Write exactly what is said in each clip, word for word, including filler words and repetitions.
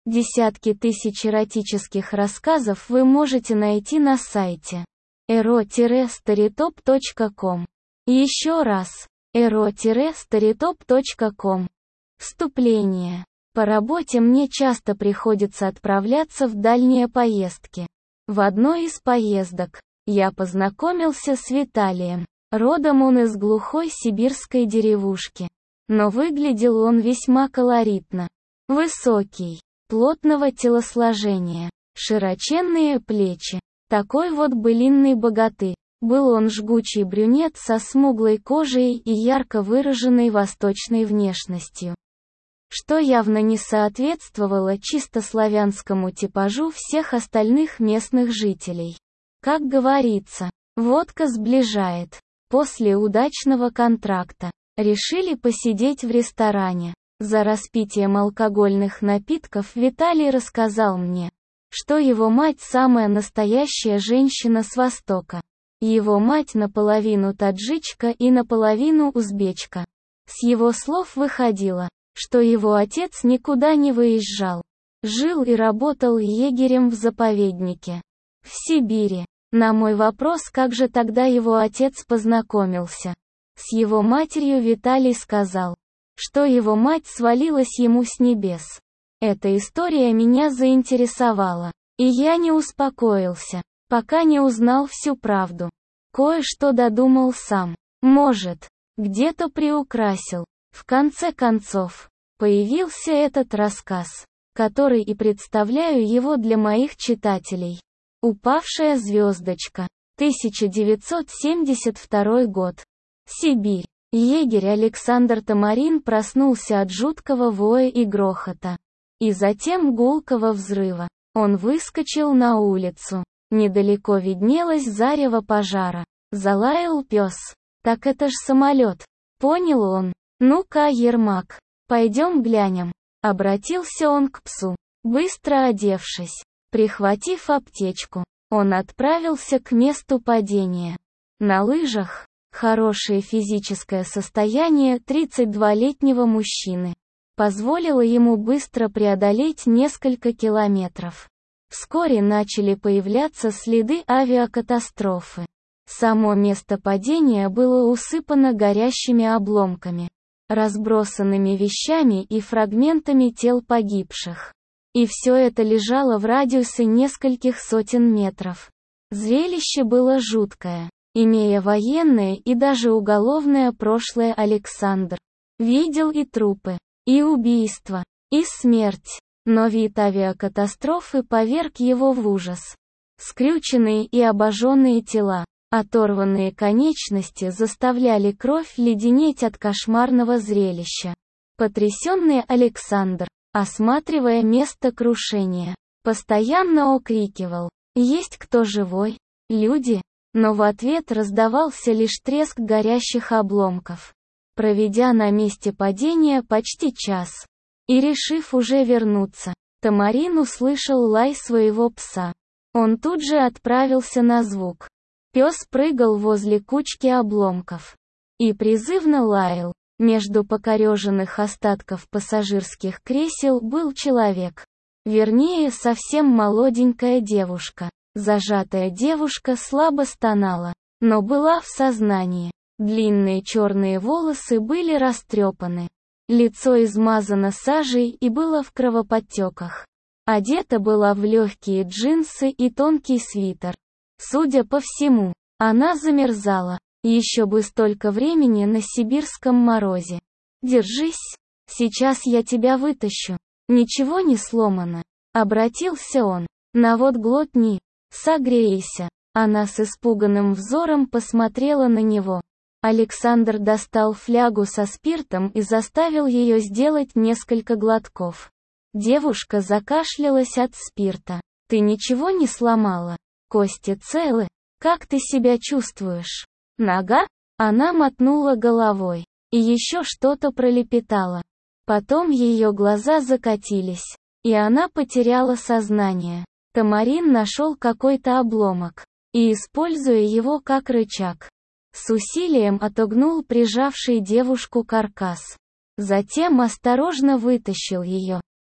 Десятки тысяч эротических рассказов вы можете найти на сайте эро старитоп точка ком. Еще раз, эро старитоп точка ком. Вступление. По работе мне часто приходится отправляться в дальние поездки. В одной из поездок я познакомился с Виталием. Родом он из глухой сибирской деревушки. Но выглядел он весьма колоритно. Высокий, плотного телосложения, широченные плечи. Такой вот былинный богатырь. Был он жгучий брюнет со смуглой кожей и ярко выраженной восточной внешностью, что явно не соответствовало чисто славянскому типажу всех остальных местных жителей. Как говорится, водка сближает. После удачного контракта решили посидеть в ресторане. За распитием алкогольных напитков Виталий рассказал мне, что его мать самая настоящая женщина с Востока. Его мать наполовину таджичка и наполовину узбечка. С его слов выходило, что его отец никуда не выезжал. Жил и работал егерем в заповеднике в Сибири. На мой вопрос, как же тогда его отец познакомился с его матерью, Виталий сказал, что его мать свалилась ему с небес. Эта история меня заинтересовала, и я не успокоился, пока не узнал всю правду. Кое-что додумал сам. Может, где-то приукрасил. В конце концов, появился этот рассказ, который и представляю его для моих читателей. «Упавшая звездочка», тысяча девятьсот семьдесят второй год. Сибирь. Егерь Александр Тамарин проснулся от жуткого воя и грохота. И затем гулкого взрыва. Он выскочил на улицу. Недалеко виднелось зарево пожара. Залаял пес. «Так это ж самолет». Понял он. «Ну-ка, Ермак, пойдем глянем». Обратился он к псу. Быстро одевшись, прихватив аптечку, он отправился к месту падения. На лыжах. Хорошее физическое состояние тридцатидвулетнего мужчины позволило ему быстро преодолеть несколько километров. Вскоре начали появляться следы авиакатастрофы. Само место падения было усыпано горящими обломками, разбросанными вещами и фрагментами тел погибших. И все это лежало в радиусе нескольких сотен метров. Зрелище было жуткое. Имея военное и даже уголовное прошлое, Александр видел и трупы, и убийства, и смерть. Но вид авиакатастрофы поверг его в ужас. Скрюченные и обожженные тела, оторванные конечности заставляли кровь леденеть от кошмарного зрелища. Потрясенный Александр, осматривая место крушения, постоянно окрикивал: «Есть кто живой? Люди?» Но в ответ раздавался лишь треск горящих обломков. Проведя на месте падения почти час и решив уже вернуться, Тамарин услышал лай своего пса. Он тут же отправился на звук. Пес прыгал возле кучки обломков и призывно лаял. Между покореженных остатков пассажирских кресел был человек. Вернее, совсем молоденькая девушка. Зажатая девушка слабо стонала, но была в сознании. Длинные черные волосы были растрепаны. Лицо измазано сажей и было в кровоподтеках. Одета была в легкие джинсы и тонкий свитер. Судя по всему, она замерзала. Еще бы столько времени на сибирском морозе. «Держись, сейчас я тебя вытащу. Ничего не сломано», — обратился он. «На вот глотни, согрейся». Она с испуганным взором посмотрела на него. Александр достал флягу со спиртом и заставил ее сделать несколько глотков. Девушка закашлялась от спирта. «Ты ничего не сломала? Кости целы? Как ты себя чувствуешь? Нога?» Она мотнула головой и еще что-то пролепетала. Потом ее глаза закатились, и она потеряла сознание. Тамарин нашел какой-то обломок и, используя его как рычаг, с усилием отогнул прижавший девушку каркас. Затем осторожно вытащил ее.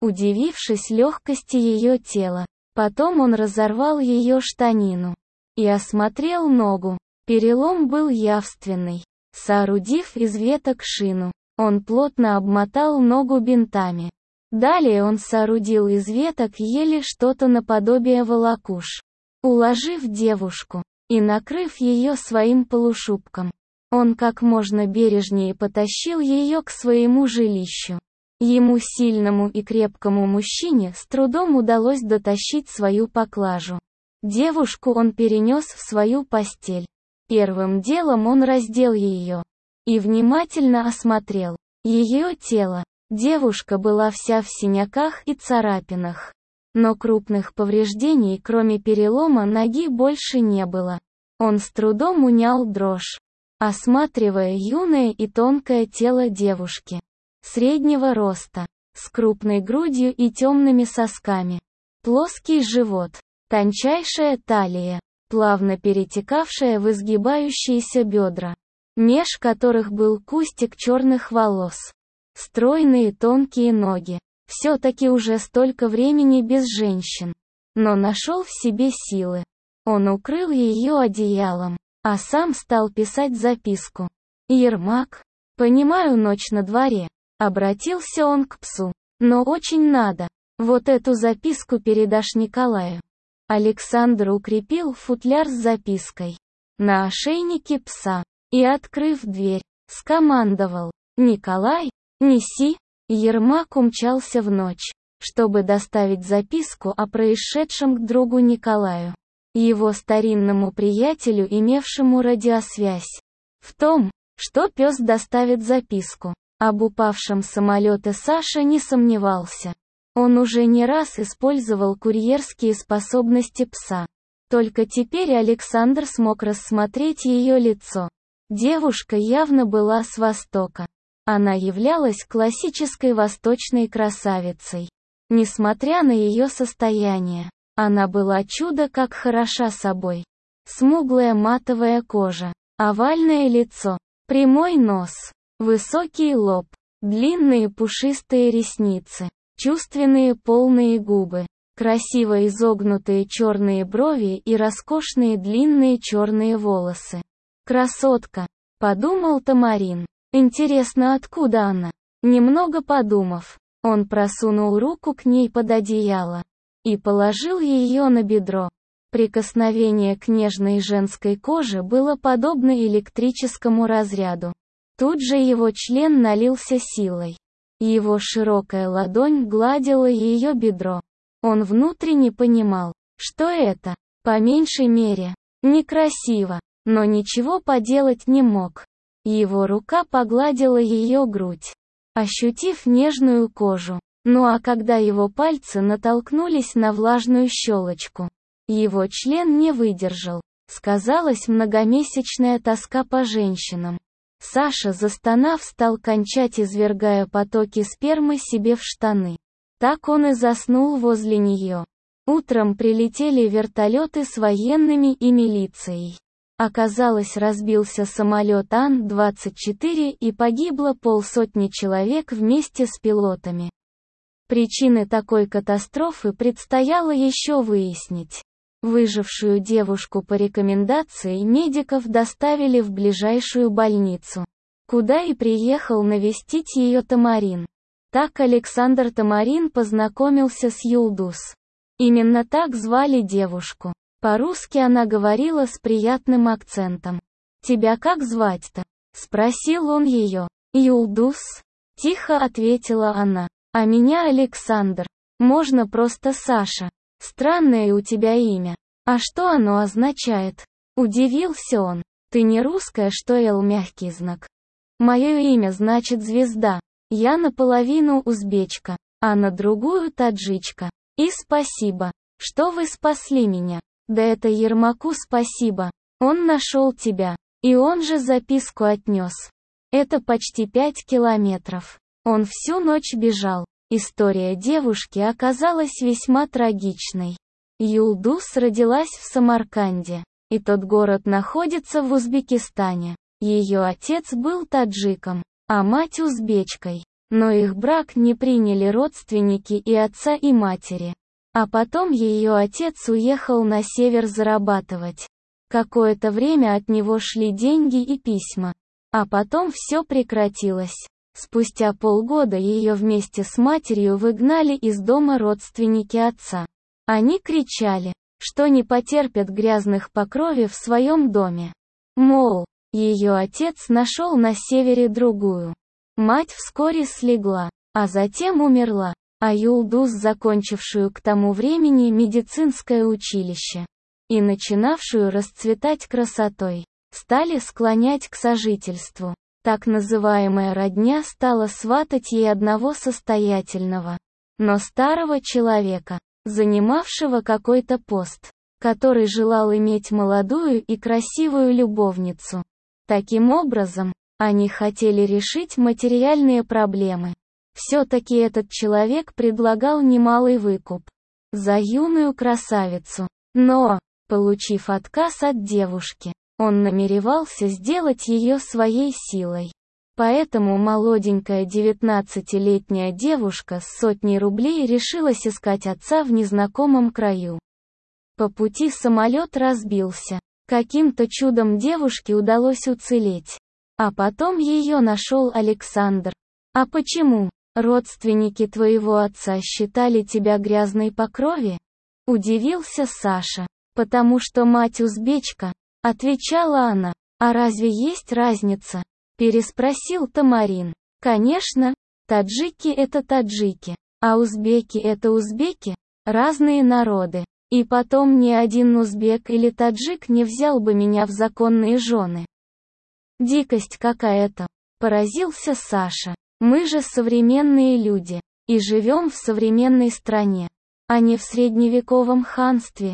удивившись легкости ее тела. Потом он разорвал ее штанину и осмотрел ногу. Перелом был явственный. Соорудив из веток шину, он плотно обмотал ногу бинтами. Далее он соорудил из веток еле что-то наподобие волокуш. Уложив девушку и накрыв ее своим полушубком, он как можно бережнее потащил ее к своему жилищу. Ему, сильному и крепкому мужчине, с трудом удалось дотащить свою поклажу. Девушку он перенес в свою постель. Первым делом он раздел ее и внимательно осмотрел ее тело. Девушка была вся в синяках и царапинах, но крупных повреждений, кроме перелома ноги, больше не было. Он с трудом унял дрожь, осматривая юное и тонкое тело девушки, среднего роста, с крупной грудью и темными сосками, плоский живот, тончайшая талия, плавно перетекавшая в изгибающиеся бедра, меж которых был кустик черных волос, стройные тонкие ноги. Все-таки уже столько времени без женщин, но нашел в себе силы. Он укрыл ее одеялом, а сам стал писать записку. «Ермак, понимаю, ночь на дворе», — обратился он к псу, «но очень надо. Вот эту записку передашь Николаю». Александр укрепил футляр с запиской на ошейнике пса и, открыв дверь, скомандовал: «Николай, неси». Ермак умчался в ночь, чтобы доставить записку о происшедшем к другу Николаю, его старинному приятелю, имевшему радиосвязь. В том, что пес доставит записку об упавшем самолете, Саша не сомневался. Он уже не раз использовал курьерские способности пса. Только теперь Александр смог рассмотреть ее лицо. Девушка явно была с Востока. Она являлась классической восточной красавицей. Несмотря на ее состояние, она была чудо как хороша собой. Смуглая матовая кожа, овальное лицо, прямой нос, высокий лоб, длинные пушистые ресницы, чувственные полные губы, красиво изогнутые черные брови и роскошные длинные черные волосы. «Красотка», — подумал Тамарин. Интересно, откуда она? Немного подумав, он просунул руку к ней под одеяло и положил ее на бедро. Прикосновение к нежной женской коже было подобно электрическому разряду. Тут же его член налился силой. Его широкая ладонь гладила ее бедро. Он внутренне понимал, что это, по меньшей мере, некрасиво, но ничего поделать не мог. Его рука погладила ее грудь, ощутив нежную кожу. Ну а когда его пальцы натолкнулись на влажную щелочку, его член не выдержал. Сказалась многомесячная тоска по женщинам. Саша, застонав, стал кончать, извергая потоки спермы себе в штаны. Так он и заснул возле нее. Утром прилетели вертолеты с военными и милицией. Оказалось, разбился самолет Ан двадцать четыре и погибло полсотни человек вместе с пилотами. Причины такой катастрофы предстояло еще выяснить. Выжившую девушку по рекомендации медиков доставили в ближайшую больницу, куда и приехал навестить ее Тамарин. Так Александр Тамарин познакомился с Юлдус. Именно так звали девушку. По-русски она говорила с приятным акцентом. «Тебя как звать-то?» — спросил он ее. «Юлдус», — тихо ответила она. «А меня Александр. Можно просто Саша. Странное у тебя имя. А что оно означает?» Удивился он. «Ты не русская, что Л мягкий знак? Мое имя значит звезда. Я наполовину узбечка, а на другую таджичка. И спасибо, что вы спасли меня. Да это Ермаку спасибо. Он нашел тебя. И он же записку отнес. Это почти пять километров. Он всю ночь бежал. История девушки оказалась весьма трагичной. Юлдус родилась в Самарканде. И тот город находится в Узбекистане. Ее отец был таджиком, а мать узбечкой. Но их брак не приняли родственники и отца, и матери. А потом ее отец уехал на север зарабатывать. Какое-то время от него шли деньги и письма. А потом все прекратилось. Спустя полгода ее вместе с матерью выгнали из дома родственники отца. Они кричали, что не потерпят грязных по крови в своем доме. Мол, ее отец нашел на севере другую. Мать вскоре слегла, а затем умерла, а Юлдуз, закончившую к тому времени медицинское училище и начинавшую расцветать красотой, стали склонять к сожительству. Так называемая родня стала сватать ей одного состоятельного, но старого человека, занимавшего какой-то пост, который желал иметь молодую и красивую любовницу. Таким образом, они хотели решить материальные проблемы. Все-таки этот человек предлагал немалый выкуп за юную красавицу. Но, получив отказ от девушки, он намеревался сделать ее своей силой. Поэтому молоденькая девятнадцатилетняя девушка с сотней рублей решилась искать отца в незнакомом краю. По пути самолет разбился. Каким-то чудом девушке удалось уцелеть. А потом ее нашел Александр. А почему? Родственники твоего отца считали тебя грязной по крови? Удивился Саша. Потому что мать узбечка, отвечала она. А разве есть разница? Переспросил Тамарин. Конечно, таджики это таджики, а узбеки это узбеки, разные народы. И потом ни один узбек или таджик не взял бы меня в законные жены. Дикость какая-то, поразился Саша. Мы же современные люди, и живем в современной стране, а не в средневековом ханстве.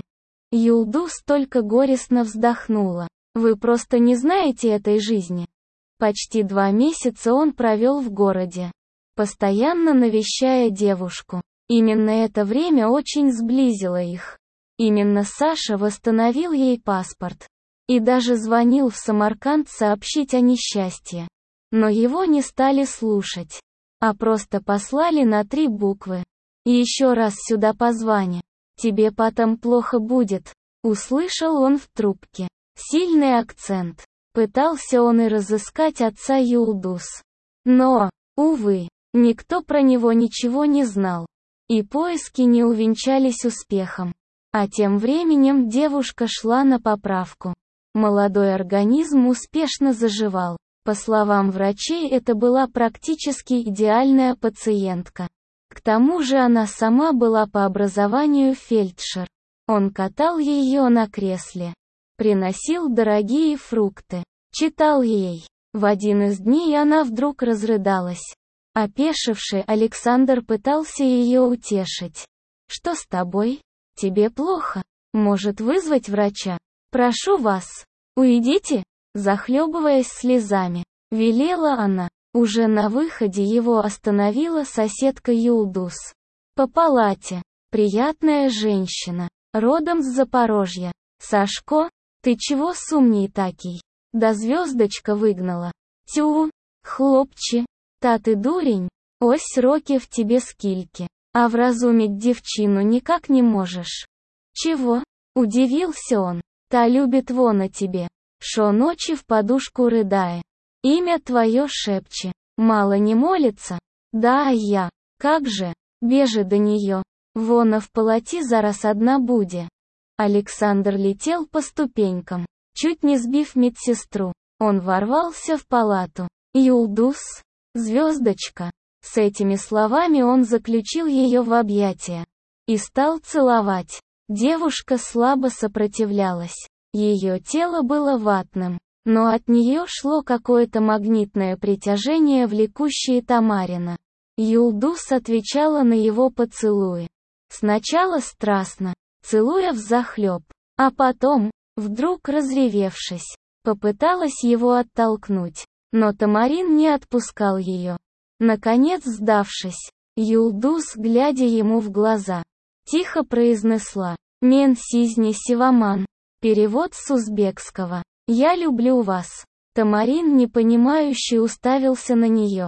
Юлдуз только горестно вздохнула. Вы просто не знаете этой жизни. Почти два месяца он провел в городе, постоянно навещая девушку. Именно это время очень сблизило их. Именно Саша восстановил ей паспорт. И даже звонил в Самарканд сообщить о несчастье. Но его не стали слушать, а просто послали на три буквы. И еще раз сюда позвони. Тебе потом плохо будет. Услышал он в трубке. Сильный акцент. Пытался он и разыскать отца Юлдуз. Но, увы, никто про него ничего не знал. И поиски не увенчались успехом. А тем временем девушка шла на поправку. Молодой организм успешно заживал. По словам врачей, это была практически идеальная пациентка. К тому же она сама была по образованию фельдшер. Он катал ее на кресле, приносил дорогие фрукты, читал ей. В один из дней она вдруг разрыдалась. Опешивший Александр пытался ее утешить. «Что с тобой? Тебе плохо? Может вызвать врача? Прошу вас, уйдите!» Захлебываясь слезами, велела она. Уже на выходе его остановила соседка Юлдуз. По палате. Приятная женщина. Родом с Запорожья. Сашко, ты чего сумней такий? Да звездочка выгнала. Тю, хлопче, та ты дурень, ось роки в тебе скільки, а вразумить девчину никак не можешь. Чего? Удивился он. Та любит вон о тебе. Шо ночи в подушку рыдая. Имя твое шепче. Мало не молится? Да, а я. Как же? Бежи до нее. Вона в палати зараз одна буде. Александр летел по ступенькам, чуть не сбив медсестру. Он ворвался в палату. Юлдуз, звездочка. С этими словами он заключил ее в объятия и стал целовать. Девушка слабо сопротивлялась. Ее тело было ватным, но от нее шло какое-то магнитное притяжение, влекущее Тамарина. Юлдуз отвечала на его поцелуи. Сначала страстно, целуя взахлеб, а потом, вдруг разревевшись, попыталась его оттолкнуть, но Тамарин не отпускал ее. Наконец сдавшись, Юлдуз, глядя ему в глаза, тихо произнесла: «Мен сизни сиваман». Перевод с узбекского. «Я люблю вас». Тамарин непонимающе уставился на нее.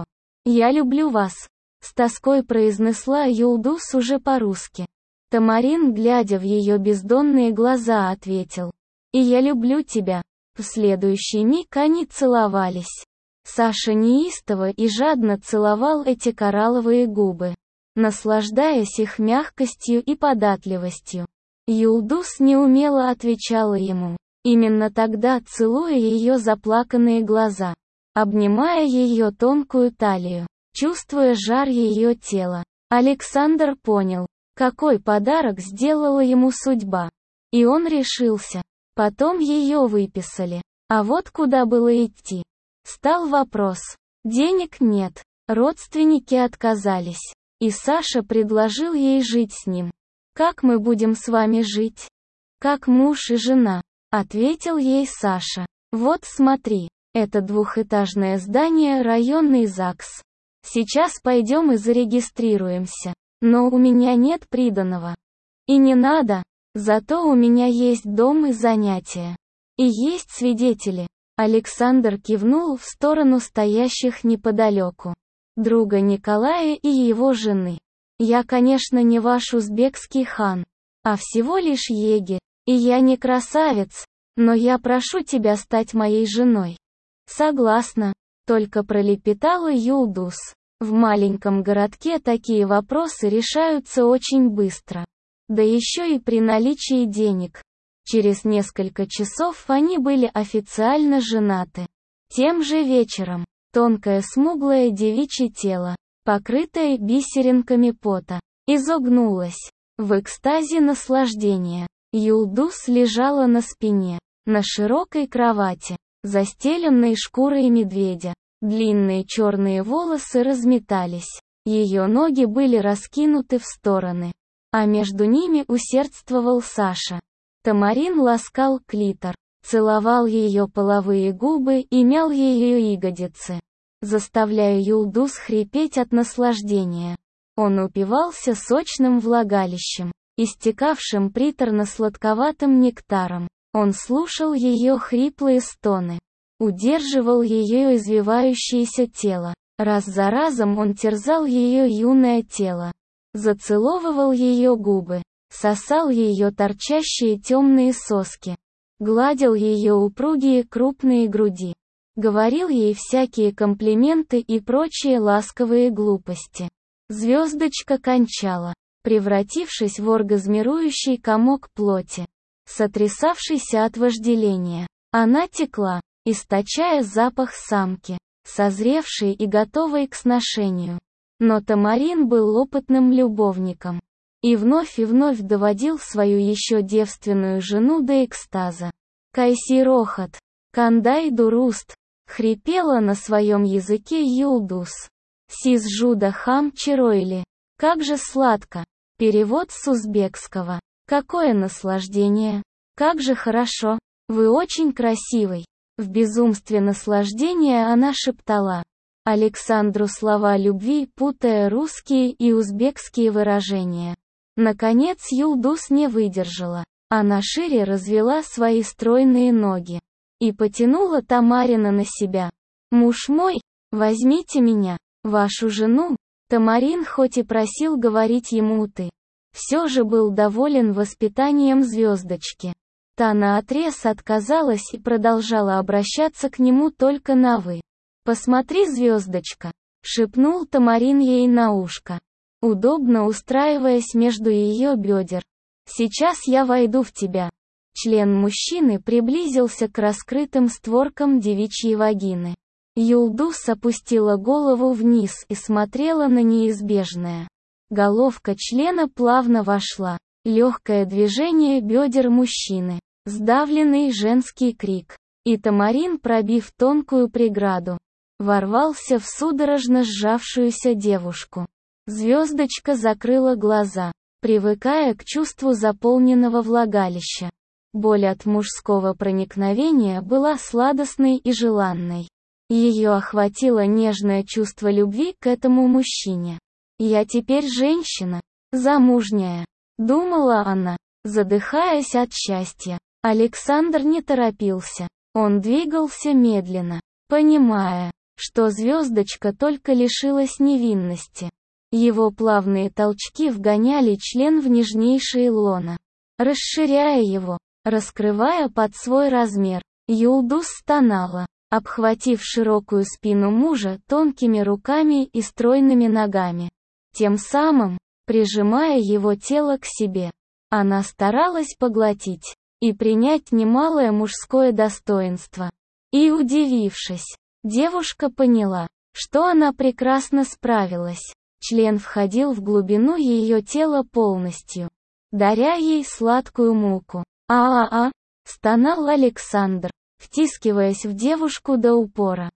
«Я люблю вас», — с тоской произнесла Юлдус уже по-русски. Тамарин, глядя в ее бездонные глаза, ответил: «И я люблю тебя». В следующий миг они целовались. Саша неистово и жадно целовал эти коралловые губы, наслаждаясь их мягкостью и податливостью. Юлдус неумело отвечала ему, именно тогда целуя ее заплаканные глаза, обнимая ее тонкую талию, чувствуя жар ее тела. Александр понял, какой подарок сделала ему судьба. И он решился. Потом ее выписали. А вот куда было идти? Стал вопрос. Денег нет, родственники отказались. И Саша предложил ей жить с ним. «Как мы будем с вами жить?» «Как муж и жена», — ответил ей Саша. «Вот смотри, это двухэтажное здание, районный ЗАГС. Сейчас пойдем и зарегистрируемся. Но у меня нет приданого. И не надо, зато у меня есть дом и занятия. И есть свидетели». Александр кивнул в сторону стоящих неподалеку друга Николая и его жены. «Я, конечно, не ваш узбекский хан, а всего лишь егерь, и я не красавец, но я прошу тебя стать моей женой». «Согласна», — только пролепетала Юлдус. В маленьком городке такие вопросы решаются очень быстро. Да еще и при наличии денег. Через несколько часов они были официально женаты. Тем же вечером, тонкое смуглое девичье тело, покрытое бисеринками пота, изогнулось. В экстазе наслаждения, Юлдус лежала на спине, на широкой кровати, застеленной шкурой медведя. Длинные черные волосы разметались, ее ноги были раскинуты в стороны, а между ними усердствовал Саша. Тамарин ласкал клитор, целовал ее половые губы и мял ее ягодицы, заставляя Юлдус хрипеть от наслаждения. Он упивался сочным влагалищем, истекавшим приторно-сладковатым нектаром. Он слушал ее хриплые стоны, удерживал ее извивающееся тело. Раз за разом он терзал ее юное тело, зацеловывал ее губы, сосал ее торчащие темные соски, гладил ее упругие крупные груди, говорил ей всякие комплименты и прочие ласковые глупости. Звездочка кончала, превратившись в оргазмирующий комок плоти, сотрясавшийся от вожделения. Она текла, источая запах самки, созревшей и готовой к сношению. Но Тамарин был опытным любовником. И вновь и вновь доводил свою еще девственную жену до экстаза. «Кайси рохот, кандай дуруст», хрипела на своем языке Юлдус. «Сиз жуда хам чироили». Как же сладко. Перевод с узбекского. Какое наслаждение. Как же хорошо. Вы очень красивый. В безумстве наслаждения она шептала Александру слова любви, путая русские и узбекские выражения. Наконец Юлдус не выдержала. Она шире развела свои стройные ноги и потянула Тамарина на себя. «Муж мой, возьмите меня, вашу жену». Тамарин хоть и просил говорить ему «ты», все же был доволен воспитанием звездочки. Та наотрез отказалась и продолжала обращаться к нему только на «вы». «Посмотри, звездочка», — шепнул Тамарин ей на ушко, удобно устраиваясь между ее бедер. «Сейчас я войду в тебя». Член мужчины приблизился к раскрытым створкам девичьей вагины. Юлдус опустила голову вниз и смотрела на неизбежное. Головка члена плавно вошла. Легкое движение бедер мужчины, сдавленный женский крик. И Тамарин, пробив тонкую преграду, ворвался в судорожно сжавшуюся девушку. Звездочка закрыла глаза, привыкая к чувству заполненного влагалища. Боль от мужского проникновения была сладостной и желанной. Ее охватило нежное чувство любви к этому мужчине. «Я теперь женщина, замужняя», — думала она, задыхаясь от счастья. Александр не торопился. Он двигался медленно, понимая, что звездочка только лишилась невинности. Его плавные толчки вгоняли член в нежнейшее лоно, расширяя его, раскрывая под свой размер. Юлдуз стонала, обхватив широкую спину мужа тонкими руками и стройными ногами, тем самым прижимая его тело к себе. Она старалась поглотить и принять немалое мужское достоинство. И, удивившись, девушка поняла, что она прекрасно справилась. Член входил в глубину ее тела полностью, даря ей сладкую муку. «А-а-а!» — стонал Александр, втискиваясь в девушку до упора.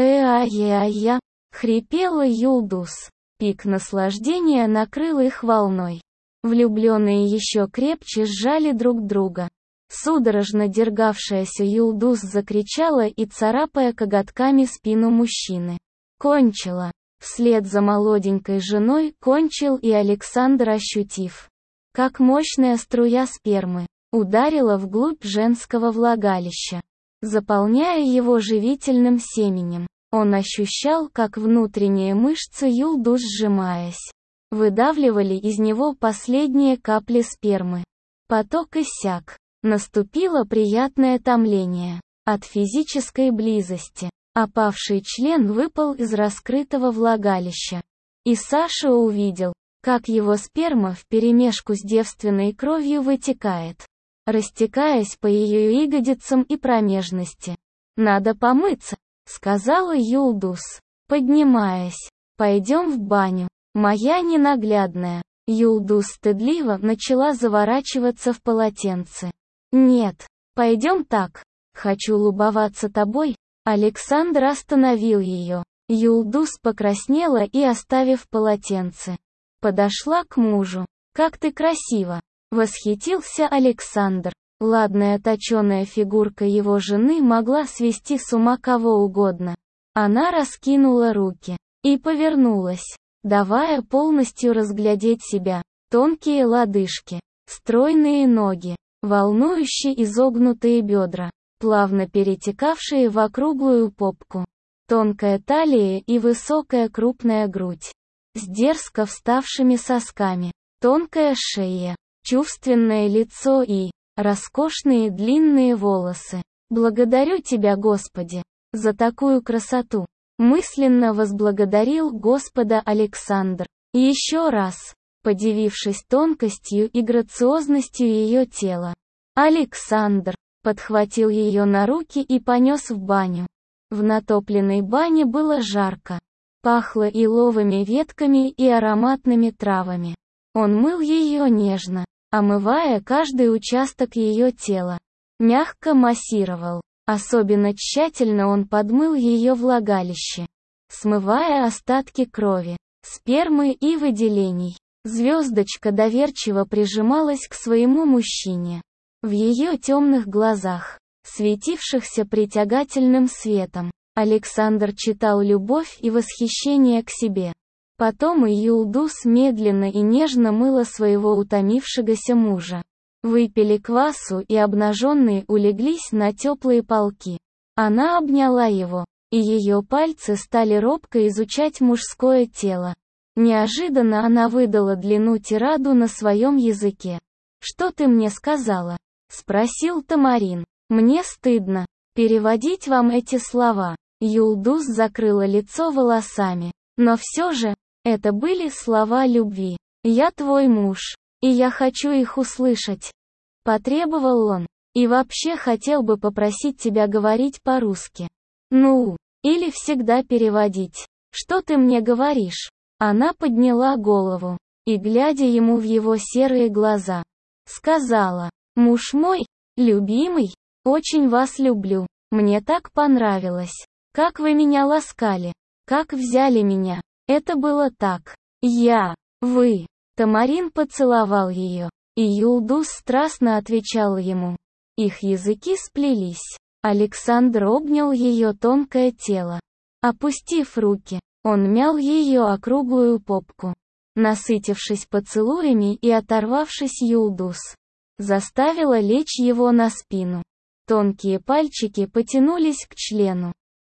«Э-а-я-я!» — хрипела Юлдуз. Пик наслаждения накрыл их волной. Влюбленные еще крепче сжали друг друга. Судорожно дергавшаяся Юлдуз закричала и, царапая коготками спину мужчины, кончила. Вслед за молоденькой женой кончил и Александр, ощутив, как мощная струя спермы ударила вглубь женского влагалища, заполняя его живительным семенем. Он ощущал, как внутренние мышцы Юлдуз, сжимаясь, выдавливали из него последние капли спермы. Поток иссяк. Наступило приятное томление от физической близости. Опавший член выпал из раскрытого влагалища. И Саша увидел, как его сперма вперемешку с девственной кровью вытекает, растекаясь по ее ягодицам и промежности. «Надо помыться», — сказала Юлдуз, поднимаясь. «Пойдем в баню, моя ненаглядная». Юлдуз стыдливо начала заворачиваться в полотенце. «Нет, пойдем так. Хочу любоваться тобой». Александр остановил ее. Юлдуз покраснела и, оставив полотенце, подошла к мужу. «Как ты красива!» — восхитился Александр. Ладная точеная фигурка его жены могла свести с ума кого угодно. Она раскинула руки и повернулась, давая полностью разглядеть себя. Тонкие лодыжки, стройные ноги, волнующе изогнутые бедра, плавно перетекавшие в округлую попку, тонкая талия и высокая крупная грудь, с дерзко вставшими сосками, тонкая шея, чувственное лицо и роскошные длинные волосы. «Благодарю тебя, Господи, за такую красоту», мысленно возблагодарил Господа Александр. Еще раз, подивившись тонкостью и грациозностью ее тела, Александр подхватил ее на руки и понес в баню. В натопленной бане было жарко. Пахло иловыми ветками и ароматными травами. Он мыл ее нежно, омывая каждый участок ее тела. Мягко массировал. Особенно тщательно он подмыл ее влагалище, смывая остатки крови, спермы и выделений. Звездочка доверчиво прижималась к своему мужчине. В ее темных глазах, светившихся притягательным светом, Александр читал любовь и восхищение к себе. Потом и Юлдуз медленно и нежно мыла своего утомившегося мужа. Выпили квасу и обнаженные улеглись на теплые полки. Она обняла его, и ее пальцы стали робко изучать мужское тело. Неожиданно она выдала длинну-тираду на своем языке. «Что ты мне сказала?» — спросил Тамарин. «Мне стыдно переводить вам эти слова». Юлдуз закрыла лицо волосами. «Но все же, это были слова любви. Я твой муж, и я хочу их услышать», — потребовал он. «И вообще хотел бы попросить тебя говорить по-русски. Ну, или всегда переводить. Что ты мне говоришь?» Она подняла голову и, глядя ему в его серые глаза, сказала: «Муж мой, любимый, очень вас люблю. Мне так понравилось, как вы меня ласкали, как взяли меня. Это было так. Я, вы». Тамарин поцеловал ее, и Юлдуз страстно отвечала ему. Их языки сплелись. Александр обнял ее тонкое тело. Опустив руки, он мял ее округлую попку. Насытившись поцелуями и оторвавшись, Юлдуз заставила лечь его на спину. Тонкие пальчики потянулись к члену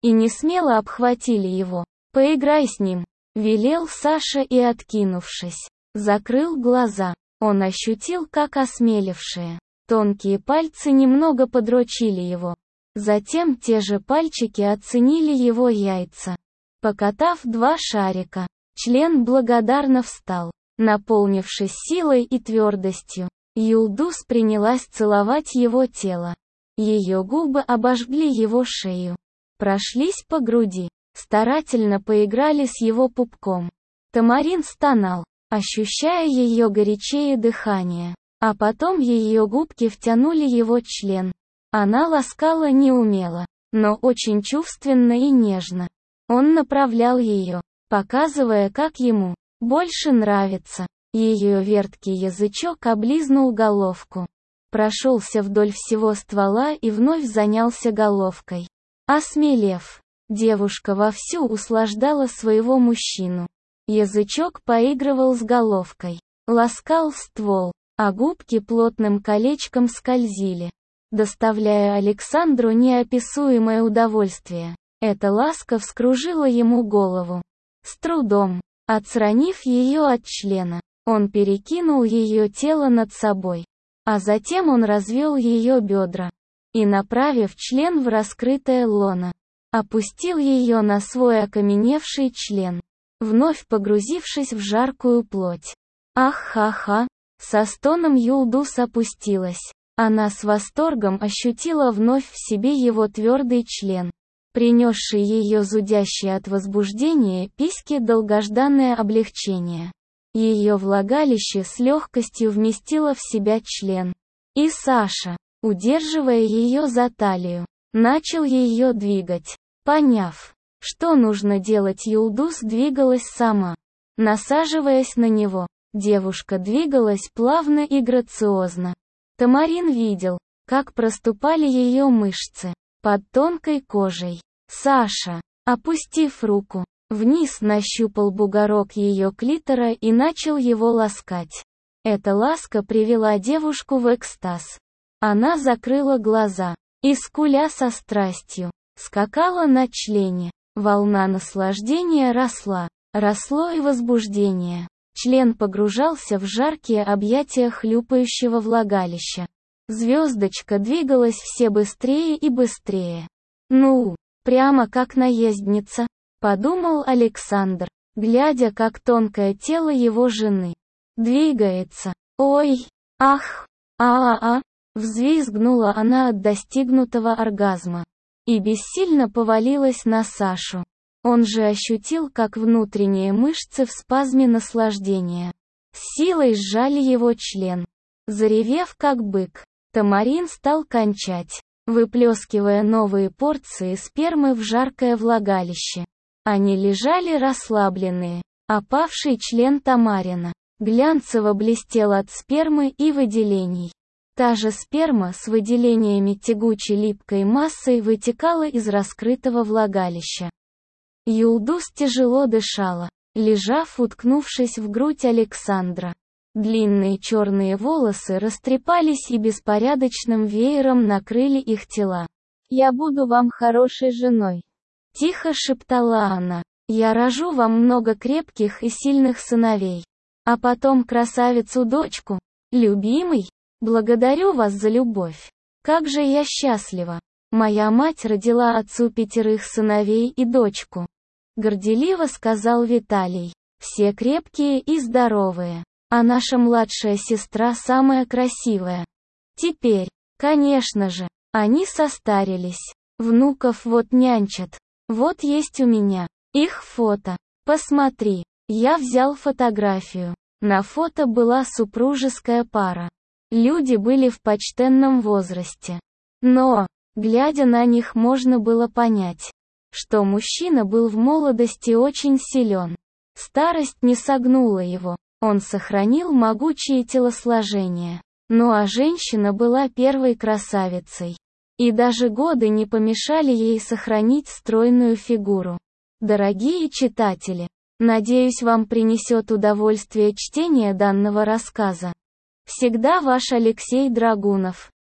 и несмело обхватили его. «Поиграй с ним», — велел Саша и, откинувшись, закрыл глаза. Он ощутил, как осмелевшие, тонкие пальцы немного подрочили его. Затем те же пальчики оценили его яйца. Покатав два шарика, член благодарно встал. Наполнившись силой и твердостью, Юлдуз принялась целовать его тело. Ее губы обожгли его шею, прошлись по груди, старательно поиграли с его пупком. Тамарин стонал, ощущая ее горячее дыхание, а потом ее губки втянули его член. Она ласкала неумело, но очень чувственно и нежно. Он направлял ее, показывая, как ему больше нравится. Ее верткий язычок облизнул головку, прошелся вдоль всего ствола и вновь занялся головкой. Осмелев, девушка вовсю услаждала своего мужчину. Язычок поигрывал с головкой, ласкал ствол, а губки плотным колечком скользили, доставляя Александру неописуемое удовольствие. Эта ласка вскружила ему голову. С трудом, отстранив ее от члена, он перекинул ее тело над собой, а затем он развел ее бедра и, направив член в раскрытое лоно, опустил ее на свой окаменевший член, вновь погрузившись в жаркую плоть. Ах-ха-ха! Со стоном Юлдуз опустилась. Она с восторгом ощутила вновь в себе его твердый член, принесший ее зудящее от возбуждения письке долгожданное облегчение. Ее влагалище с легкостью вместило в себя член. И Саша, удерживая ее за талию, начал ее двигать. Поняв, что нужно делать, Юлдуз двигалась сама. Насаживаясь на него, девушка двигалась плавно и грациозно. Тамарин видел, как проступали ее мышцы под тонкой кожей. Саша, опустив руку вниз, нащупал бугорок ее клитора и начал его ласкать. Эта ласка привела девушку в экстаз. Она закрыла глаза и, скуля со страстью, скакала на члене. Волна наслаждения росла, росло и возбуждение. Член погружался в жаркие объятия хлюпающего влагалища. Звездочка двигалась все быстрее и быстрее. «Ну, прямо как наездница», — подумал Александр, глядя, как тонкое тело его жены двигается. «Ой, ах, а-а-а», — взвизгнула она от достигнутого оргазма и бессильно повалилась на Сашу. Он же ощутил, как внутренние мышцы в спазме наслаждения с силой сжали его член. Заревев как бык, Тамарин стал кончать, выплескивая новые порции спермы в жаркое влагалище. Они лежали расслабленные. Опавший член Тамарина глянцево блестел от спермы и выделений. Та же сперма с выделениями тягучей липкой массой вытекала из раскрытого влагалища. Юлдуз тяжело дышала, лежав, уткнувшись в грудь Александра. Длинные черные волосы растрепались и беспорядочным веером накрыли их тела. «Я буду вам хорошей женой», — тихо шептала она. «Я рожу вам много крепких и сильных сыновей. А потом красавицу-дочку. Любимый, благодарю вас за любовь. Как же я счастлива. Моя мать родила отцу пятерых сыновей и дочку», — горделиво сказал Виталий. «Все крепкие и здоровые. А наша младшая сестра самая красивая. Теперь, конечно же, они состарились. Внуков вот нянчат. Вот есть у меня их фото. Посмотри». Я взял фотографию. На фото была супружеская пара. Люди были в почтенном возрасте. Но, глядя на них, можно было понять, что мужчина был в молодости очень силен. Старость не согнула его. Он сохранил могучее телосложение. Ну а женщина была первой красавицей. И даже годы не помешали ей сохранить стройную фигуру. Дорогие читатели, надеюсь, вам принесет удовольствие чтение данного рассказа. Всегда ваш Алексей Драгунов.